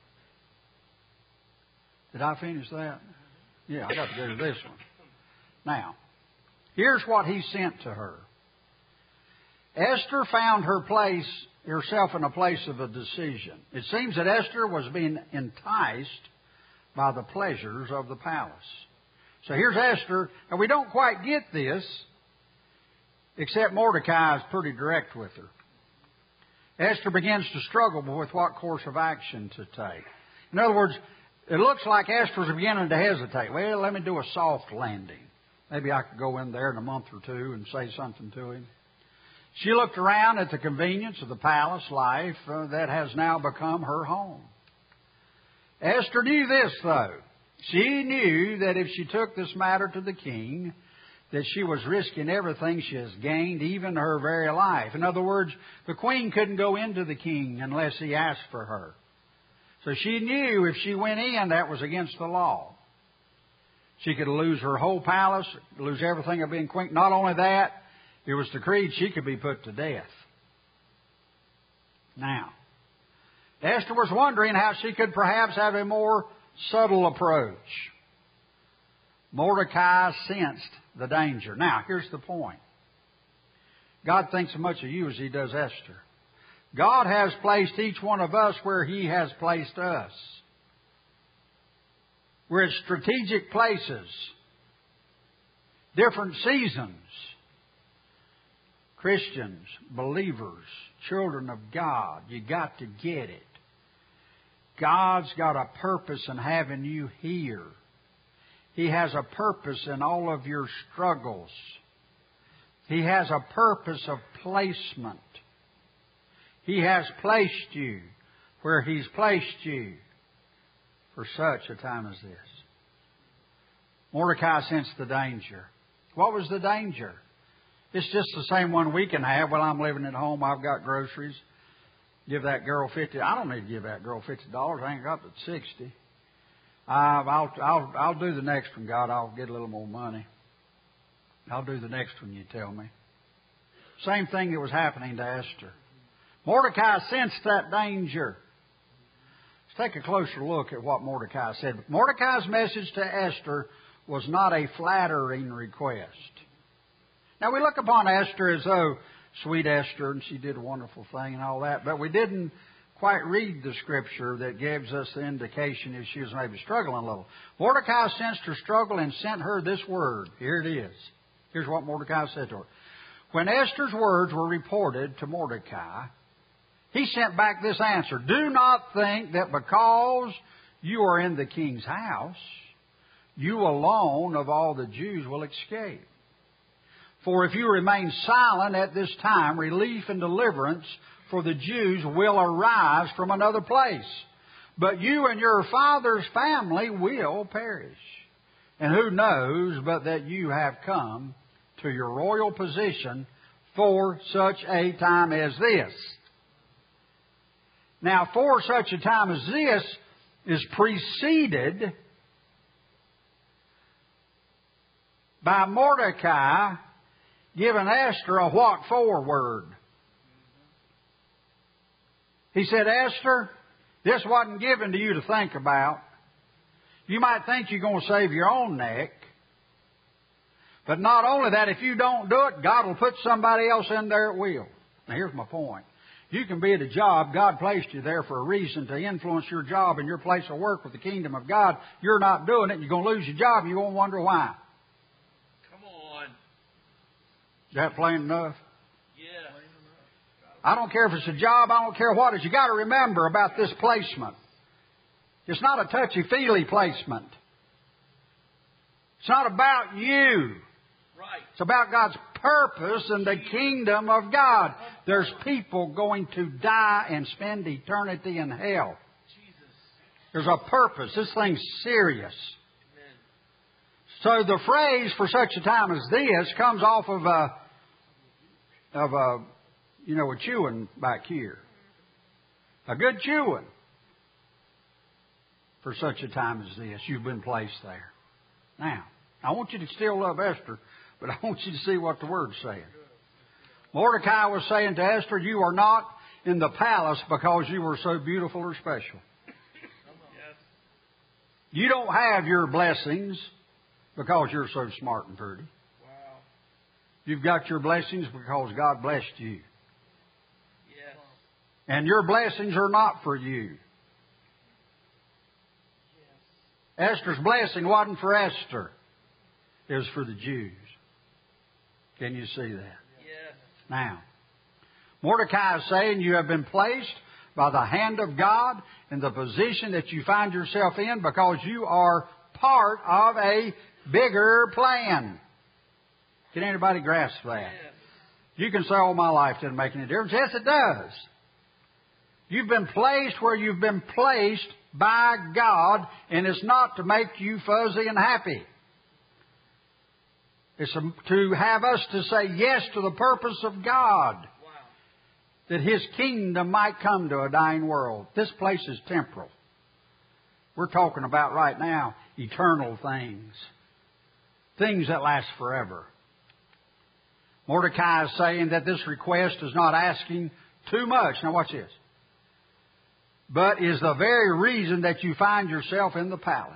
did I finish that? Yeah, I got to go to this one. Now, here's what he sent to her. Esther found herself in a place of a decision. It seems that Esther was being enticed by the pleasures of the palace. So here's Esther, and we don't quite get this, except Mordecai is pretty direct with her. Esther begins to struggle with what course of action to take. In other words, it looks like Esther's beginning to hesitate. Well, let me do a soft landing. Maybe I could go in there in a month or two and say something to him. She looked around at the convenience of the palace life that has now become her home. Esther knew this, though. She knew that if she took this matter to the king, that she was risking everything she has gained, even her very life. In other words, the queen couldn't go into the king unless he asked for her. So she knew if she went in, that was against the law. She could lose her whole palace, lose everything of being queen. Not only that, it was decreed she could be put to death. Now, Esther was wondering how she could perhaps have a more subtle approach. Mordecai sensed the danger. Now, here's the point. God thinks as much of you as He does Esther. God has placed each one of us where He has placed us. We're at strategic places. different seasons. Christians, believers, children of God, you got to get it. God's got a purpose in having you here. He has a purpose in all of your struggles. He has a purpose of placement. He has placed you where He's placed you for such a time as this. Mordecai sensed the danger. What was the danger? It's just the same one we can have. Well, I'm living at home. I've got groceries. Give that girl $50. I don't need to give that girl $50. I ain't got but $60. I'll do the next one, God. I'll get a little more money. I'll do the next one, you tell me. Same thing that was happening to Esther. Mordecai sensed that danger. Let's take a closer look at what Mordecai said. Mordecai's message to Esther was not a flattering request. Now, we look upon Esther as, oh, sweet Esther, and she did a wonderful thing and all that, but we didn't quite read the Scripture that gives us the indication if she was maybe struggling a little. Mordecai sensed her struggle and sent her this word. Here it is. Here's what Mordecai said to her. When Esther's words were reported to Mordecai, he sent back this answer. Do not think that because you are in the king's house, you alone of all the Jews will escape. For if you remain silent at this time, relief and deliverance for the Jews will arise from another place. But you and your father's family will perish. And who knows but that you have come to your royal position for such a time as this. Now, for such a time as this is preceded by Mordecai giving Esther a what for word. He said, Esther, this wasn't given to you to think about. You might think you're going to save your own neck. But not only that, if you don't do it, God will put somebody else in there at will. Now here's my point. You can be at a job. God placed you there for a reason to influence your job and your place of work with the kingdom of God. You're not doing it, and you're going to lose your job, and you're going to wonder why. Come on. Is that plain enough? Yes. I don't care if it's a job. I don't care what it is. You got to remember about this placement. It's not a touchy-feely placement. It's not about you. Right. It's about God's purpose and the kingdom of God. There's people going to die and spend eternity in hell. Jesus. There's a purpose. This thing's serious. Amen. So the phrase for such a time as this comes off of a chewing back here. A good chewing. For such a time as this, you've been placed there. Now, I want you to still love Esther, but I want you to see what the Word's saying. Mordecai was saying to Esther, you are not in the palace because you were so beautiful or special. You don't have your blessings because you're so smart and pretty. Wow. You've got your blessings because God blessed you. Yes. And your blessings are not for you. Esther's blessing wasn't for Esther. It was for the Jews. Can you see that? Yes. Now, Mordecai is saying you have been placed by the hand of God in the position that you find yourself in because you are part of a bigger plan. Can anybody grasp that? Yes. You can say, oh, my life didn't make any difference. Yes, it does. You've been placed where you've been placed by God, and it's not to make you fuzzy and happy. It's to have us to say yes to the purpose of God. Wow. That His kingdom might come to a dying world. This place is temporal. We're talking about right now eternal things. Things that last forever. Mordecai is saying that this request is not asking too much. Now watch this. But is the very reason that you find yourself in the palace.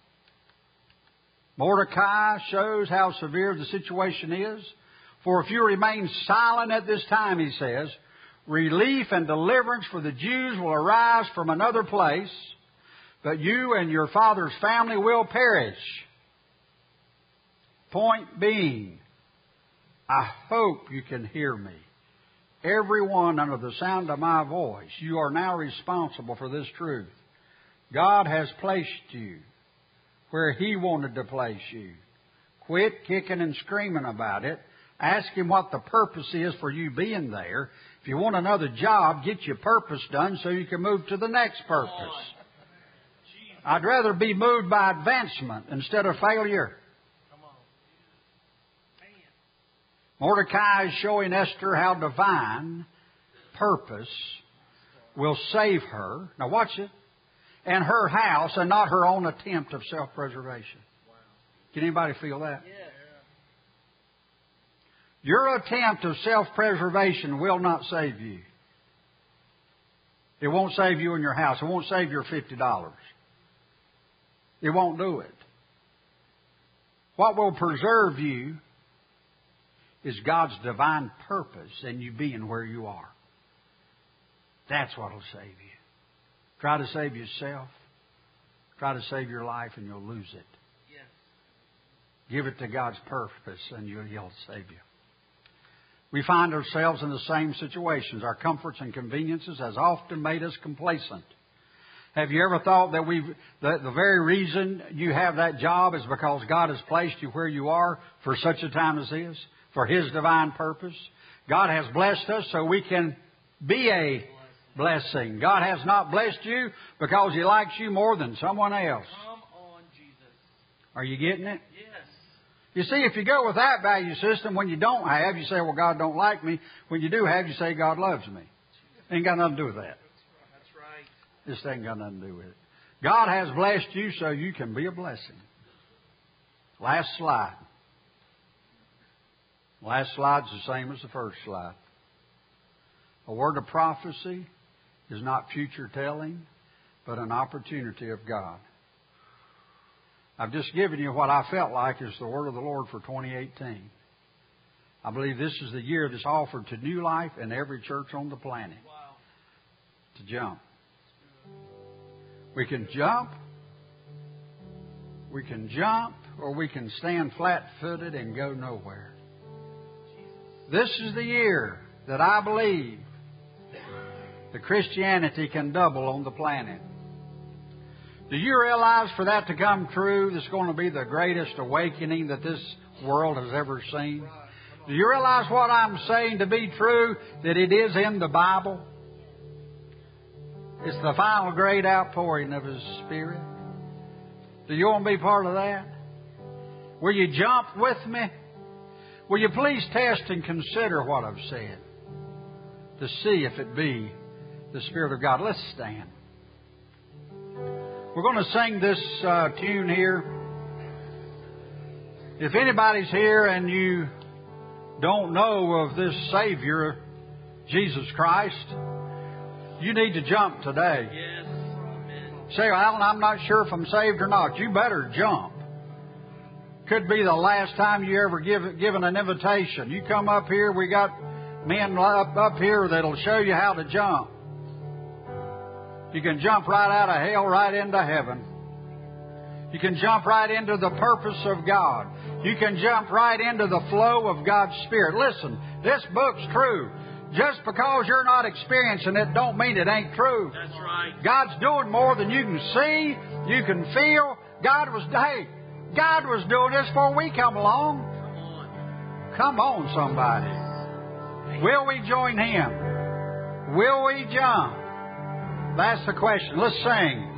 Mordecai shows how severe the situation is. For if you remain silent at this time, he says, relief and deliverance for the Jews will arise from another place, but you and your father's family will perish. Point being, I hope you can hear me. Everyone under the sound of my voice, you are now responsible for this truth. God has placed you where He wanted to place you. Quit kicking and screaming about it. Ask Him what the purpose is for you being there. If you want another job, get your purpose done so you can move to the next purpose. I'd rather be moved by advancement instead of failure. Mordecai is showing Esther how divine purpose will save her. Now watch it. And her house, and not her own attempt of self-preservation. Can anybody feel that? Yeah. Your attempt of self-preservation will not save you. It won't save you and your house. It won't save your $50. It won't do it. What will preserve you is God's divine purpose and you being where you are. That's what will save you. Try to save yourself. Try to save your life and you'll lose it. Yes. Give it to God's purpose and He'll save you. We find ourselves in the same situations. Our comforts and conveniences has often made us complacent. Have you ever thought that the very reason you have that job is because God has placed you where you are for such a time as this? For His divine purpose? God has blessed us so we can be a blessing. God has not blessed you because He likes you more than someone else. Come on, Jesus. Are you getting it? Yes. You see, if you go with that value system, when you don't have, you say, well, God don't like me. When you do have, you say, God loves me. Ain't got nothing to do with that. That's right. This ain't got nothing to do with it. God has blessed you so you can be a blessing. Last slide. Last slide's the same as the first slide. A word of prophecy is not future telling, but an opportunity of God. I've just given you what I felt like is the word of the Lord for 2018. I believe this is the year that's offered to new life in every church on the planet. Wow. To jump. We can jump. We can jump, or we can stand flat-footed and go nowhere. This is the year that I believe that Christianity can double on the planet. Do you realize for that to come true, there's going to be the greatest awakening that this world has ever seen? Do you realize what I'm saying to be true, that it is in the Bible? It's the final great outpouring of His Spirit. Do you want to be part of that? Will you jump with me? Will you please test and consider what I've said to see if it be the Spirit of God? Let's stand. We're going to sing this tune here. If anybody's here and you don't know of this Savior, Jesus Christ, you need to jump today. Yes. Amen. Say, Alan, I'm not sure if I'm saved or not. You better jump. Could be the last time you ever given an invitation. You come up here, we got men up here that'll show you how to jump. You can jump right out of hell right into heaven. You can jump right into the purpose of God. You can jump right into the flow of God's Spirit. Listen, this book's true. Just because you're not experiencing it don't mean it ain't true. That's right. God's doing more than you can see, you can feel. God was doing this before we come along. Come on, somebody. Will we join Him? Will we jump? That's the question. Let's sing.